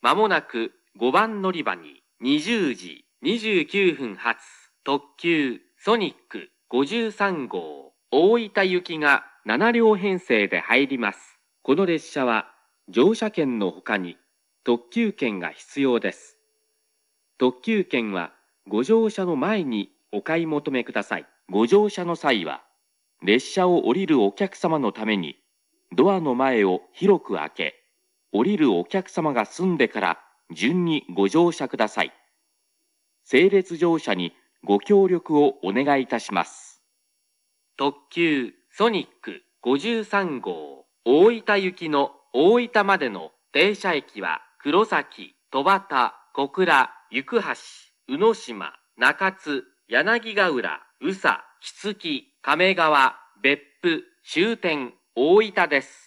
まもなく5番乗り場に20時29分発特急ソニック53号大分行きが7両編成で入ります。この列車は乗車券の他に特急券が必要です。特急券はご乗車の前にお買い求めください。ご乗車の際は列車を降りるお客様のためにドアの前を広く開け、降りるお客様が済んでから順にご乗車ください。整列乗車にご協力をお願いいたします。特急ソニック53号大分行きの大分までの停車駅は黒崎、戸畑、小倉、行橋、宇野島、中津、柳ヶ浦、宇佐、木月、亀川、別府、終点、大分です。